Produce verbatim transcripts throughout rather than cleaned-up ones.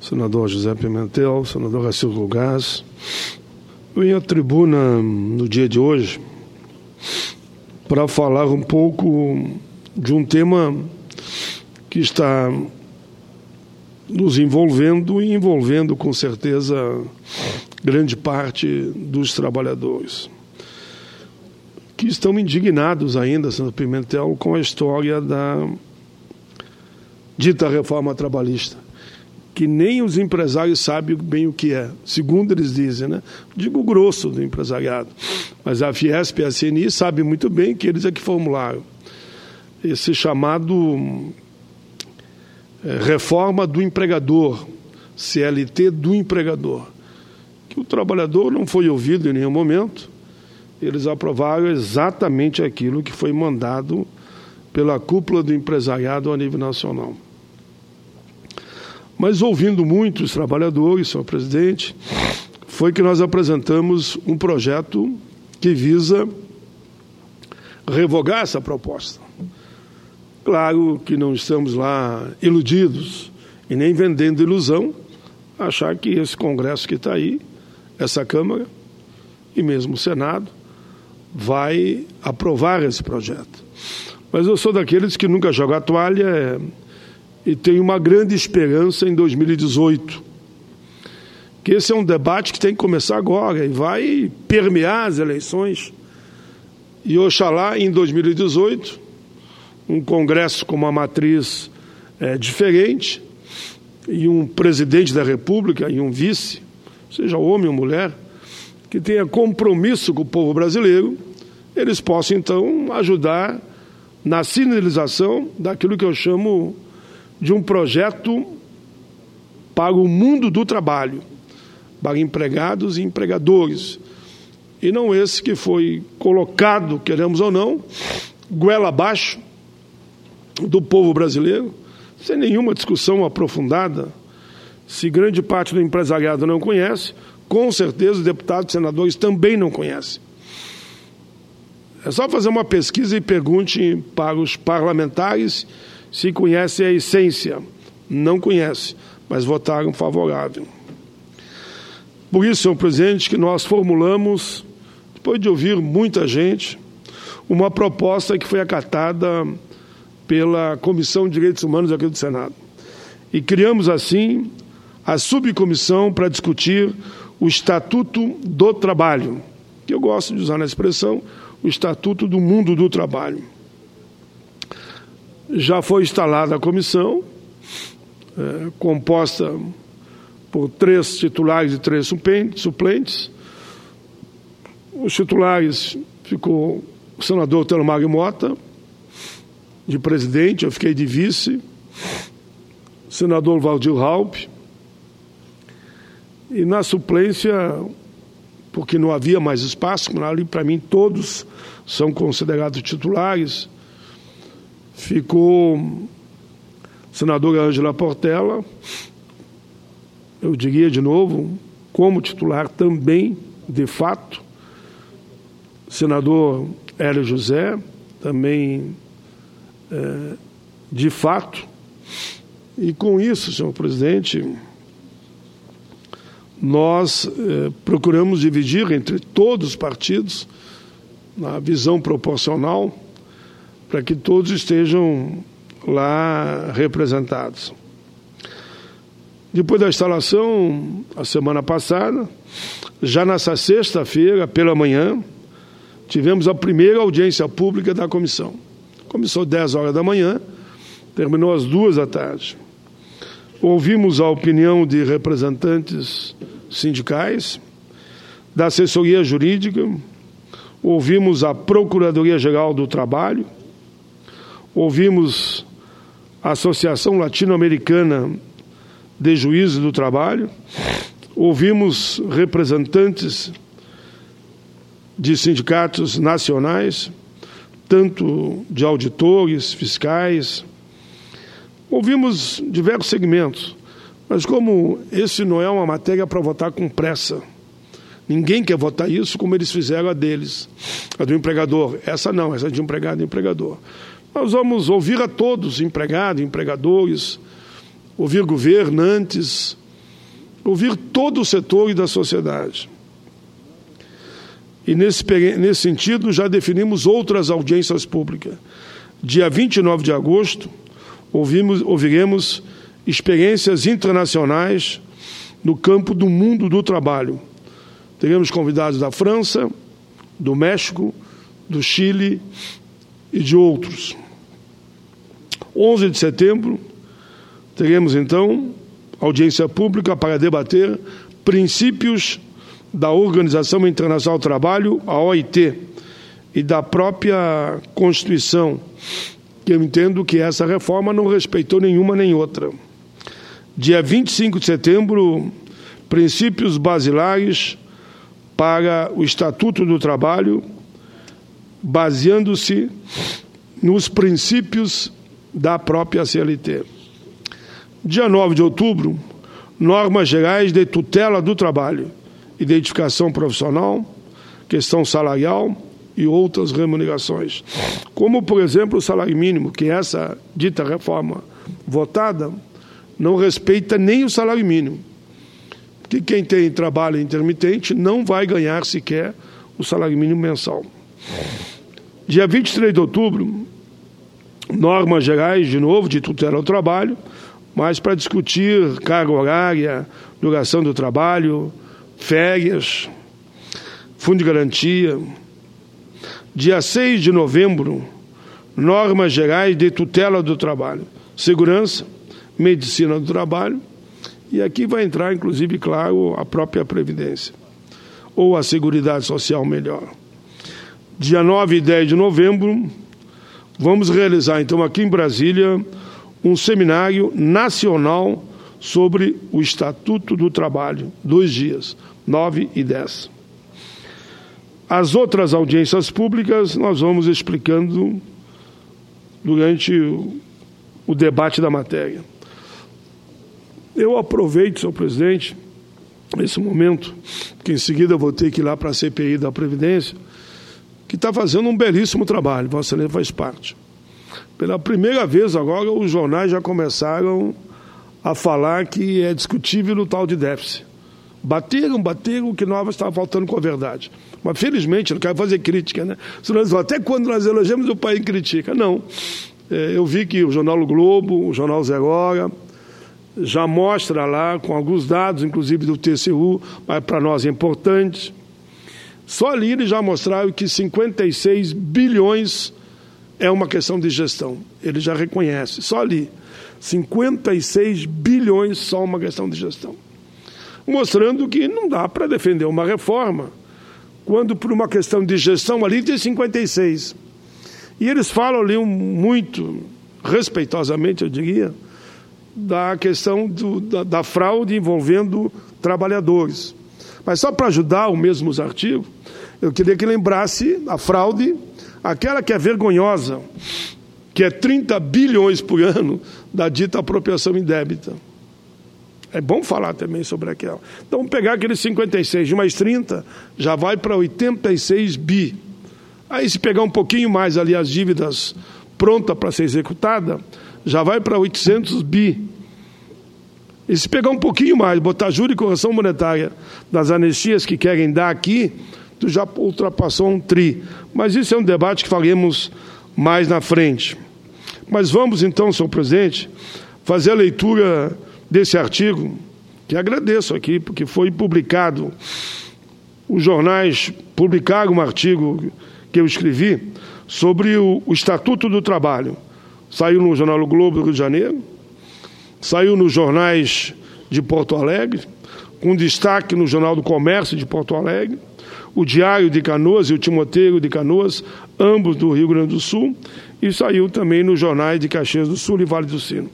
senador José Pimentel, senador Racildo Gás. Eu vim à tribuna no dia de hoje para falar um pouco de um tema que está nos envolvendo e envolvendo com certeza grande parte dos trabalhadores, que estão indignados ainda, senador Pimentel, com a história da dita reforma trabalhista, que nem os empresários sabem bem o que é, segundo eles dizem, né? Digo grosso do empresariado, mas a Fiesp e a C N I sabem muito bem que eles é que formularam esse chamado é, reforma do empregador, C L T do empregador, que o trabalhador não foi ouvido em nenhum momento. Eles aprovaram exatamente aquilo que foi mandado pela cúpula do empresariado a nível nacional. Mas ouvindo muitos trabalhadores, senhor presidente, foi que nós apresentamos um projeto que visa revogar essa proposta. Claro que não estamos lá iludidos e nem vendendo ilusão, achar que esse Congresso que está aí, essa Câmara e mesmo o Senado, vai aprovar esse projeto. Mas eu sou daqueles que nunca jogam a toalha é, e tenho uma grande esperança em dois mil e dezoito. Que esse é um debate que tem que começar agora e vai permear as eleições. E oxalá em dois mil e dezoito, um Congresso com uma matriz é, diferente e um presidente da República e um vice, seja homem ou mulher, que tenha compromisso com o povo brasileiro, eles possam, então, ajudar na sinalização daquilo que eu chamo de um projeto para o mundo do trabalho, para empregados e empregadores, e não esse que foi colocado, queremos ou não, goela abaixo do povo brasileiro, sem nenhuma discussão aprofundada. Se grande parte do empresariado não conhece, com certeza os deputados e senadores também não conhecem. É só fazer uma pesquisa e pergunte para os parlamentares se conhecem a essência. Não conhecem, mas votaram favorável. Por isso, senhor presidente, que nós formulamos, depois de ouvir muita gente, uma proposta que foi acatada pela Comissão de Direitos Humanos aqui do Senado. E criamos, assim, a subcomissão para discutir o Estatuto do Trabalho, que eu gosto de usar na expressão, o Estatuto do Mundo do Trabalho. Já foi instalada a comissão, é, composta por três titulares e três suplentes. Os titulares ficou o senador Telmário Mota, de presidente, eu fiquei de vice, o senador Valdir Raupp, e na suplência, porque não havia mais espaço, ali para mim todos são considerados titulares, ficou a senadora Ângela Portela, eu diria de novo, como titular também, de fato, senador Hélio José, também é, de fato, e com isso, senhor presidente, nós eh, procuramos dividir entre todos os partidos na visão proporcional para que todos estejam lá representados. Depois da instalação, a semana passada, já nessa sexta-feira, pela manhã, tivemos a primeira audiência pública da comissão. Começou às dez horas da manhã, terminou às duas da tarde. Ouvimos a opinião de representantes sindicais, da assessoria jurídica, ouvimos a Procuradoria-Geral do Trabalho, ouvimos a Associação Latino-Americana de Juízes do Trabalho, ouvimos representantes de sindicatos nacionais, tanto de auditores, fiscais. Ouvimos diversos segmentos, mas como esse não é uma matéria para votar com pressa, ninguém quer votar isso como eles fizeram a deles, a do empregador. Essa não, essa é de empregado e empregador. Nós vamos ouvir a todos, empregados, empregadores, ouvir governantes, ouvir todo o setor e da sociedade. E nesse, nesse sentido, já definimos outras audiências públicas. Dia vinte e nove de agosto, ouvimos, ouviremos experiências internacionais no campo do mundo do trabalho. Teremos convidados da França, do México, do Chile e de outros. onze de setembro, teremos, então, audiência pública para debater princípios da Organização Internacional do Trabalho, a O I T, e da própria Constituição, que eu entendo que essa reforma não respeitou nenhuma nem outra. Dia vinte e cinco de setembro, princípios basilares para o Estatuto do Trabalho, baseando-se nos princípios da própria C L T. Dia nove de outubro, normas gerais de tutela do trabalho, identificação profissional, questão salarial e outras remunerações. Como, por exemplo, o salário mínimo, que essa dita reforma votada não respeita nem o salário mínimo. Porque quem tem trabalho intermitente não vai ganhar sequer o salário mínimo mensal. Dia vinte e três de outubro, normas gerais, de novo, de tutela ao trabalho, mas para discutir carga horária, duração do trabalho, férias, fundo de garantia. Dia seis de novembro, normas gerais de tutela do trabalho, segurança, medicina do trabalho, e aqui vai entrar, inclusive, claro, a própria Previdência, ou a Seguridade Social, melhor. Dia nove e dez de novembro, vamos realizar, então, aqui em Brasília, um seminário nacional sobre o Estatuto do Trabalho, dois dias, nove e dez. As outras audiências públicas nós vamos explicando durante o, o debate da matéria. Eu aproveito, senhor presidente, esse momento, que em seguida eu vou ter que ir lá para a C P I da Previdência, que está fazendo um belíssimo trabalho, Vossa Excelência faz parte. Pela primeira vez agora, os jornais já começaram a falar que é discutível o tal de déficit. Bateram, bateram, que nós estava faltando com a verdade. Mas, felizmente, não quero fazer crítica, né? Até quando nós elogiamos, o país critica. Não. É, eu vi que o Jornal o Globo, o Jornal Zero Hora, já mostra lá, com alguns dados, inclusive do T C U, mas para nós é importante. Só ali eles já mostraram que cinquenta e seis bilhões é uma questão de gestão. Ele já reconhece. Só ali. cinquenta e seis bilhões só uma questão de gestão. Mostrando que não dá para defender uma reforma quando, por uma questão de gestão, ali tem cinquenta e seis. E eles falam ali um, muito, respeitosamente, eu diria, da questão do, da, da fraude envolvendo trabalhadores. Mas só para ajudar o mesmo os artigos, eu queria que lembrasse a fraude, aquela que é vergonhosa, que é trinta bilhões por ano da dita apropriação indébita. É bom falar também sobre aquela. Então, pegar aqueles cinquenta e seis de mais trinta, já vai para oitenta e seis bi. Aí, se pegar um pouquinho mais ali as dívidas prontas para ser executada, já vai para oitocentos bi. E se pegar um pouquinho mais, botar juros e correção monetária das anistias que querem dar aqui, tu já ultrapassou um tri. Mas isso é um debate que faremos mais na frente. Mas vamos então, senhor presidente, fazer a leitura desse artigo, que agradeço aqui, porque foi publicado. Os jornais publicaram um artigo que eu escrevi sobre o, o Estatuto do Trabalho. Saiu no Jornal o Globo do Rio de Janeiro, saiu nos jornais de Porto Alegre, com destaque no Jornal do Comércio de Porto Alegre, o Diário de Canoas e o Timoteiro de Canoas, ambos do Rio Grande do Sul, e saiu também nos jornais de Caxias do Sul e Vale do Sino.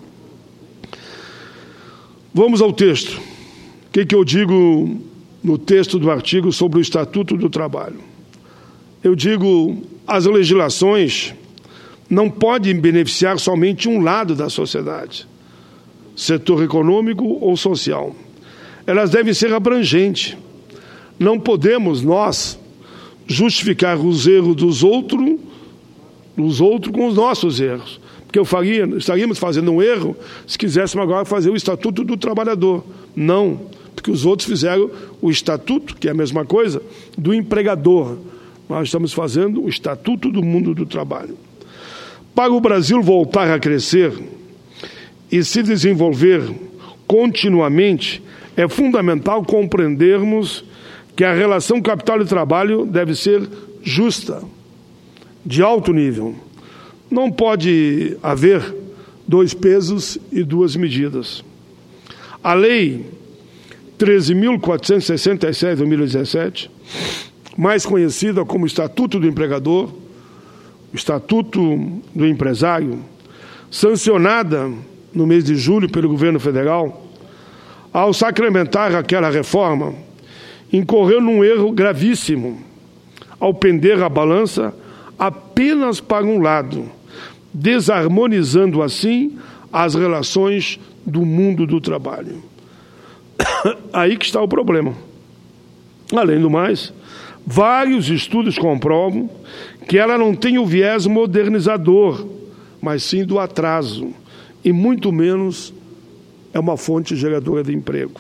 Vamos ao texto. O que, que eu digo no texto do artigo sobre o Estatuto do Trabalho? Eu digo, as legislações não podem beneficiar somente um lado da sociedade, setor econômico ou social. Elas devem ser abrangentes. Não podemos, nós, justificar os erros dos outros, dos outros com os nossos erros. que eu faria, estaríamos fazendo um erro se quiséssemos agora fazer o Estatuto do Trabalhador. Não, porque os outros fizeram o Estatuto, que é a mesma coisa, do empregador. Nós estamos fazendo o Estatuto do Mundo do Trabalho. Para o Brasil voltar a crescer e se desenvolver continuamente, é fundamental compreendermos que a relação capital e trabalho deve ser justa, de alto nível. Não pode haver dois pesos e duas medidas. A Lei treze mil quatrocentos e sessenta e sete de dois mil e dezessete, mais conhecida como Estatuto do Empregador, Estatuto do Empresário, sancionada no mês de julho pelo governo federal, ao sacramentar aquela reforma, incorreu num erro gravíssimo, ao pender a balança apenas para um lado, desarmonizando assim as relações do mundo do trabalho. Aí que está o problema. Além do mais, vários estudos comprovam que ela não tem o viés modernizador, mas sim do atraso, e muito menos é uma fonte geradora de emprego.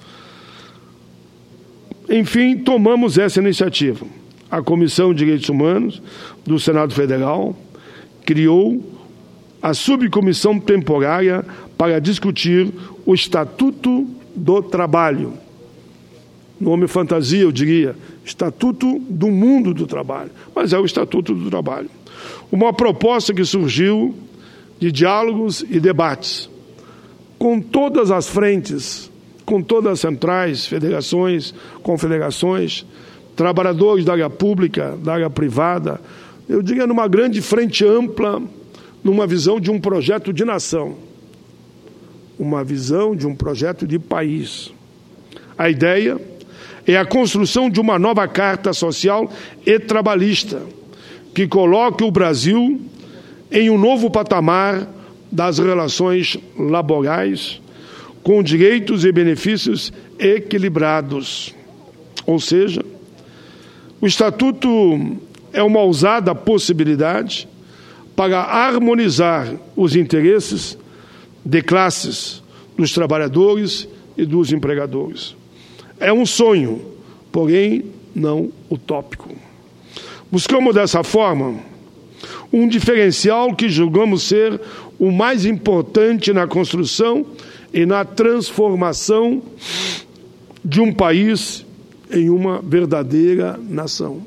Enfim, tomamos essa iniciativa. A Comissão de Direitos Humanos do Senado Federal criou a subcomissão temporária para discutir o Estatuto do Trabalho. Nome fantasia, eu diria, Estatuto do Mundo do Trabalho, mas é o Estatuto do Trabalho. Uma proposta que surgiu de diálogos e debates com todas as frentes, com todas as centrais, federações, confederações, trabalhadores da área pública, da área privada, eu diria numa grande frente ampla, numa visão de um projeto de nação, uma visão de um projeto de país. A ideia é a construção de uma nova carta social e trabalhista, que coloque o Brasil em um novo patamar das relações laborais, com direitos e benefícios equilibrados. Ou seja, o Estatuto é uma ousada possibilidade para harmonizar os interesses de classes dos trabalhadores e dos empregadores. É um sonho, porém não utópico. Buscamos dessa forma um diferencial que julgamos ser o mais importante na construção e na transformação de um país em uma verdadeira nação,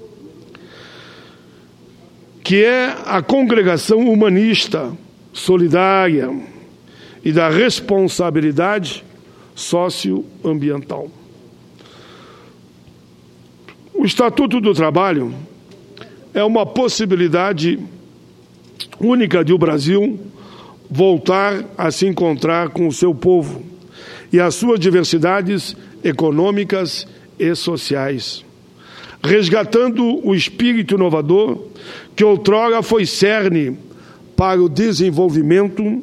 que é a congregação humanista, solidária e da responsabilidade socioambiental. O Estatuto do Trabalho é uma possibilidade única de o Brasil voltar a se encontrar com o seu povo e as suas diversidades econômicas e sociais, resgatando o espírito inovador que outrora foi cerne para o desenvolvimento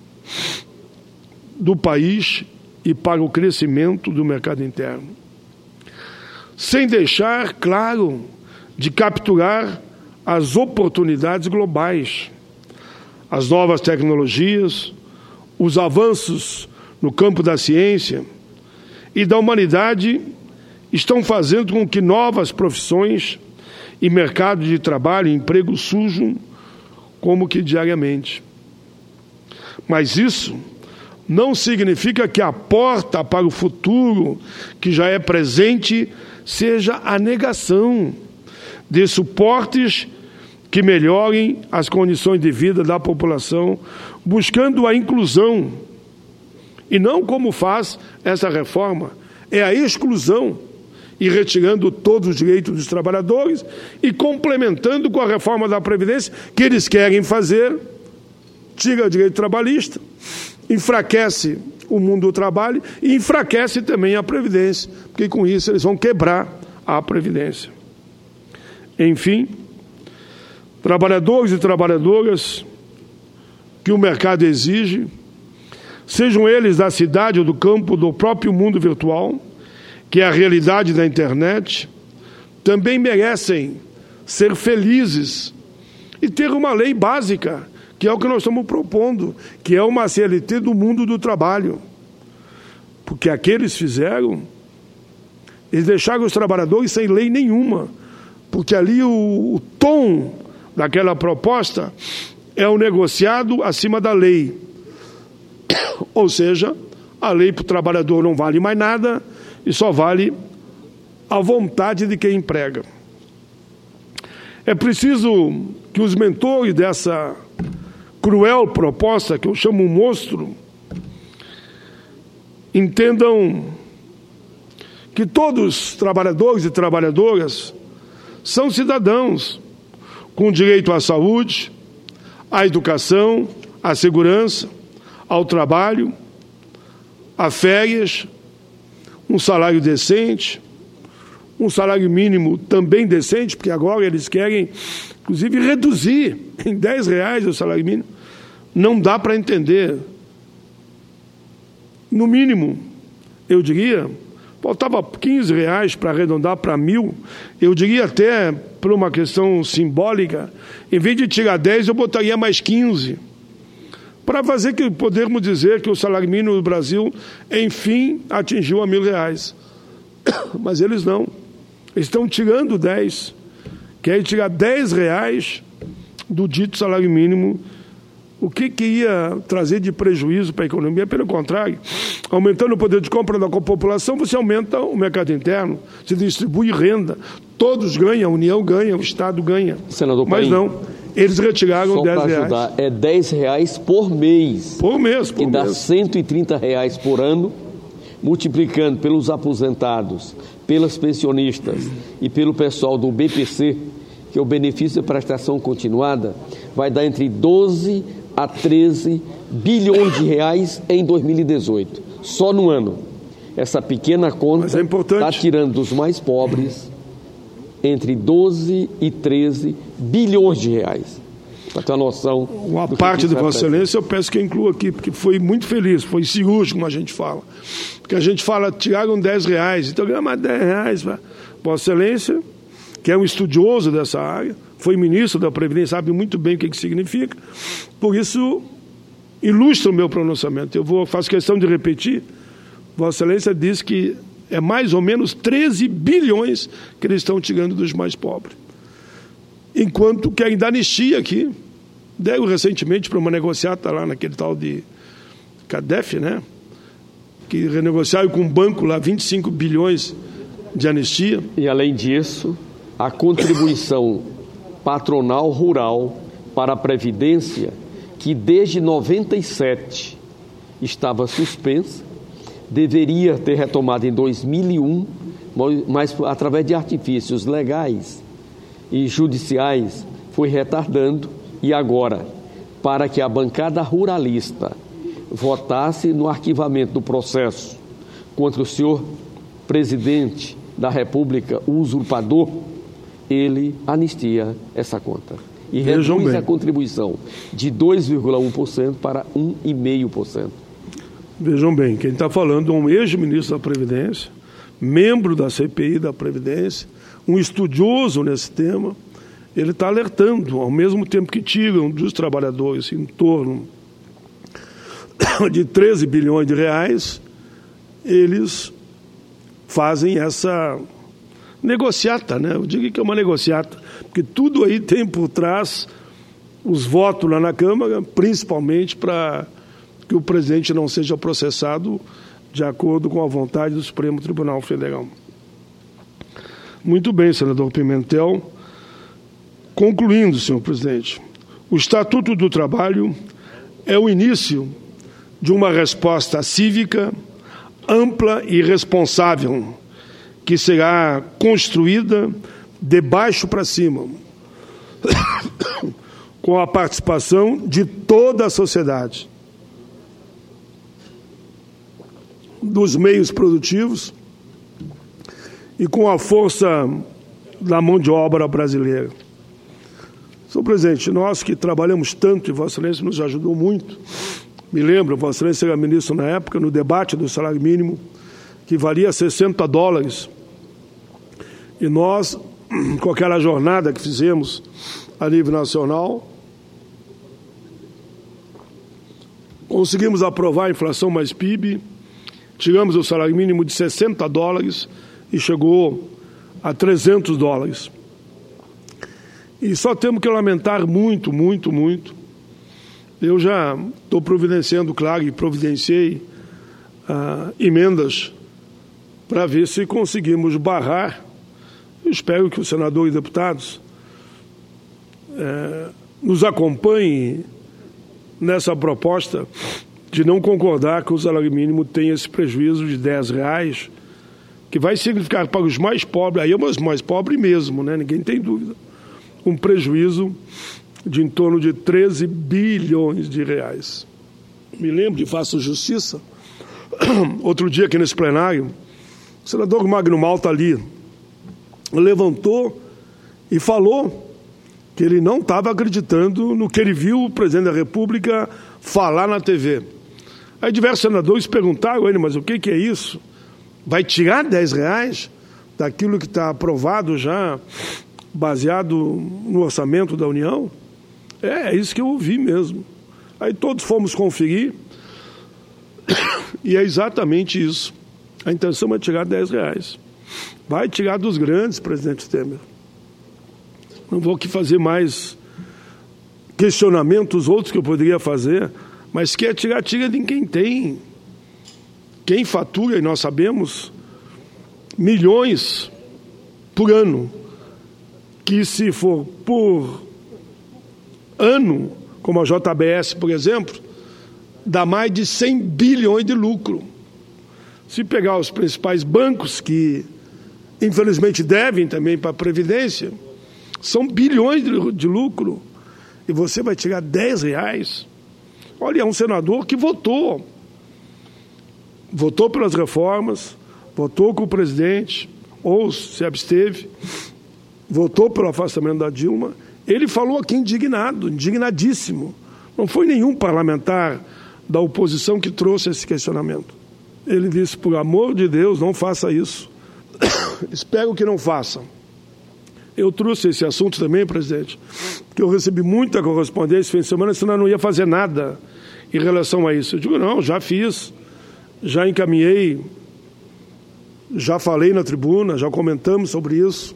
do país e para o crescimento do mercado interno, sem deixar, claro, de capturar as oportunidades globais, as novas tecnologias, os avanços no campo da ciência e da humanidade estão fazendo com que novas profissões e mercados de trabalho e emprego surjam como que diariamente. Mas isso não significa que a porta para o futuro, que já é presente, seja a negação de suportes que melhorem as condições de vida da população, buscando a inclusão. E não como faz essa reforma, é a exclusão, e retirando todos os direitos dos trabalhadores e complementando com a reforma da Previdência que eles querem fazer, tira o direito trabalhista, enfraquece o mundo do trabalho e enfraquece também a Previdência, porque com isso eles vão quebrar a Previdência. Enfim, trabalhadores e trabalhadoras que o mercado exige, sejam eles da cidade ou do campo, do próprio mundo virtual, que é a realidade da internet, também merecem ser felizes e ter uma lei básica que é o que nós estamos propondo, que é uma C L T do mundo do trabalho. Porque aqueles fizeram, eles deixaram os trabalhadores sem lei nenhuma, porque ali o, o tom daquela proposta é o negociado acima da lei. Ou seja, a lei para o trabalhador não vale mais nada e só vale a vontade de quem emprega. É preciso que os mentores dessa cruel proposta, que eu chamo um monstro, entendam que todos os trabalhadores e trabalhadoras são cidadãos com direito à saúde, à educação, à segurança, ao trabalho, a férias, um salário decente, um salário mínimo também decente, porque agora eles querem, inclusive, reduzir em dez reais o salário mínimo. Não dá para entender. No mínimo, eu diria, faltava quinze reais para arredondar para mil, eu diria até, por uma questão simbólica, em vez de tirar dez, eu botaria mais quinze, para fazer que podermos dizer que o salário mínimo do Brasil, enfim, atingiu a mil reais. Mas eles não. Eles estão tirando dez. Querem tirar dez reais do dito salário mínimo. O que, que ia trazer de prejuízo para a economia? Pelo contrário, aumentando o poder de compra da população, você aumenta o mercado interno, se distribui renda, todos ganham, a União ganha, o Estado ganha. Senador Mas Paim, não, eles retiraram dez reais. Ajudar, é dez reais por mês. Por mês, por que mês. dá cento e trinta reais por ano, multiplicando pelos aposentados, pelas pensionistas e pelo pessoal do B P C, que é o benefício de prestação continuada, vai dar entre doze a treze bilhões de reais em dois mil e dezoito, só no ano. Essa pequena conta está é tirando dos mais pobres entre doze e treze bilhões de reais. Para ter uma noção. Uma parte de Vossa Excelência eu peço que eu inclua aqui, porque foi muito feliz, foi cirúrgico, como a gente fala. Porque a gente fala, tiraram dez reais, então ganha mais dez reais. Vossa Excelência, que é um estudioso dessa área, foi ministro da Previdência, sabe muito bem o que, que significa. Por isso, ilustra o meu pronunciamento. Eu vou, faço questão de repetir. Vossa Excelência diz que é mais ou menos treze bilhões que eles estão tirando dos mais pobres. Enquanto querem dar anistia aqui. Deram recentemente para uma negociata lá naquele tal de Cadef, né? Que renegociaram com o banco lá vinte e cinco bilhões de anistia. E além disso, a contribuição patronal rural para a Previdência, que desde noventa e sete estava suspensa, deveria ter retomado em dois mil e um, mas através de artifícios legais e judiciais foi retardando, e agora, para que a bancada ruralista votasse no arquivamento do processo contra o senhor presidente da República, o usurpador, ele anistia essa conta e Vejam reduz bem. a contribuição de dois vírgula um por cento para um vírgula cinco por cento. Vejam bem, quem está falando é um ex-ministro da Previdência, membro da C P I da Previdência, um estudioso nesse tema. Ele está alertando, ao mesmo tempo que tiram dos trabalhadores em torno de treze bilhões de reais, eles fazem essa negociata, né? Eu digo que é uma negociata, porque tudo aí tem por trás os votos lá na Câmara, principalmente para que o presidente não seja processado de acordo com a vontade do Supremo Tribunal Federal. Muito bem, senador Pimentel. Concluindo, senhor presidente, o Estatuto do Trabalho é o início de uma resposta cívica, ampla e responsável, que será construída de baixo para cima, com a participação de toda a sociedade, dos meios produtivos e com a força da mão de obra brasileira. Senhor presidente, nós que trabalhamos tanto, e Vossa Excelência nos ajudou muito, me lembro, Vossa Excelência era ministro na época, no debate do salário mínimo, que valia sessenta dólares, e nós, com aquela jornada que fizemos a nível nacional, Conseguimos aprovar a inflação mais P I B, tiramos o salário mínimo de sessenta dólares e chegou a trezentos dólares. E só temos que lamentar muito, muito, muito. Eu já estou providenciando, claro, e providenciei ah, emendas para ver se conseguimos barrar. Eu espero que os senadores e deputados eh, nos acompanhem nessa proposta de não concordar que o salário mínimo tenha esse prejuízo de dez reais, que vai significar para os mais pobres, aí é os mais pobres mesmo, né? Ninguém tem dúvida, um prejuízo de em torno de treze bilhões de reais. Me lembro, e faço justiça, outro dia aqui nesse plenário, o senador Magno Malta ali levantou e falou que ele não estava acreditando no que ele viu o presidente da República falar na T V. Aí diversos senadores perguntaram a ele, mas o que, que é isso? Vai tirar dez reais daquilo que está aprovado já, baseado no orçamento da União? É, é isso que eu ouvi mesmo. Aí todos fomos conferir e é exatamente isso. A intenção é tirar dez reais. Vai tirar dos grandes, presidente Temer. Não vou aqui fazer mais questionamentos, outros que eu poderia fazer, mas quer tirar, tira de quem tem. Quem fatura, e nós sabemos, milhões por ano, que se for por ano, como a J B S, por exemplo, dá mais de cem bilhões de lucro. Se pegar os principais bancos, que infelizmente devem também para a Previdência, são bilhões de, de lucro, e você vai tirar dez reais. Olha, é um senador que votou, votou pelas reformas, votou com o presidente, ou se absteve, votou pelo afastamento da Dilma. Ele falou aqui indignado, indignadíssimo. Não foi nenhum parlamentar da oposição que trouxe esse questionamento. Ele disse, por amor de Deus, não faça isso. Espero que não faça. Eu trouxe esse assunto também, presidente, porque eu recebi muita correspondência esse fim de semana, senão eu não ia fazer nada em relação a isso. Eu digo, não, já fiz, já encaminhei, já falei na tribuna, já comentamos sobre isso.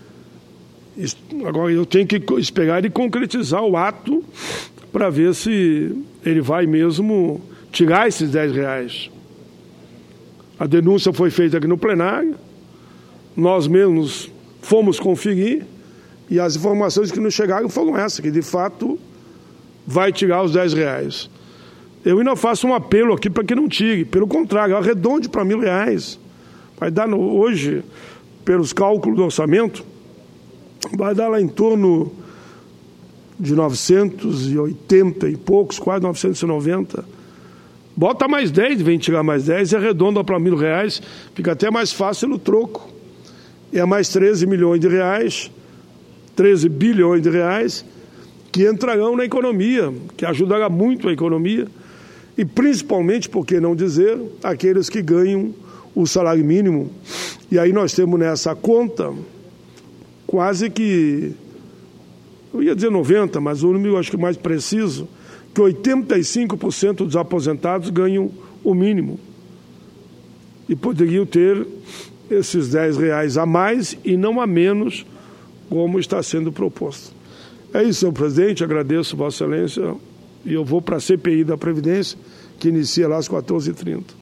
Agora eu tenho que esperar e concretizar o ato para ver se ele vai mesmo tirar esses dez reais. A denúncia foi feita aqui no plenário, nós mesmos fomos conferir e as informações que nos chegaram foram essas, que de fato vai tirar os dez reais. Eu ainda faço um apelo aqui para que não tire, pelo contrário, arredonde para mil reais. Vai dar no, hoje, pelos cálculos do orçamento, vai dar lá em torno de novecentos e oitenta e poucos, quase novecentos e noventa. Bota mais dez, vem tirar mais dez e arredonda para mil reais, fica até mais fácil no troco. É mais treze milhões de reais, treze bilhões de reais, que entrarão na economia, que ajudará muito a economia, e principalmente, por que não dizer, aqueles que ganham o salário mínimo. E aí nós temos nessa conta quase que, eu ia dizer noventa, mas o número acho que mais preciso, que oitenta e cinco por cento dos aposentados ganham o mínimo. E poderiam ter esses dez reais a mais e não a menos, como está sendo proposto. É isso, senhor presidente, agradeço Vossa Excelência e eu vou para a C P I da Previdência, que inicia lá às quatorze e trinta.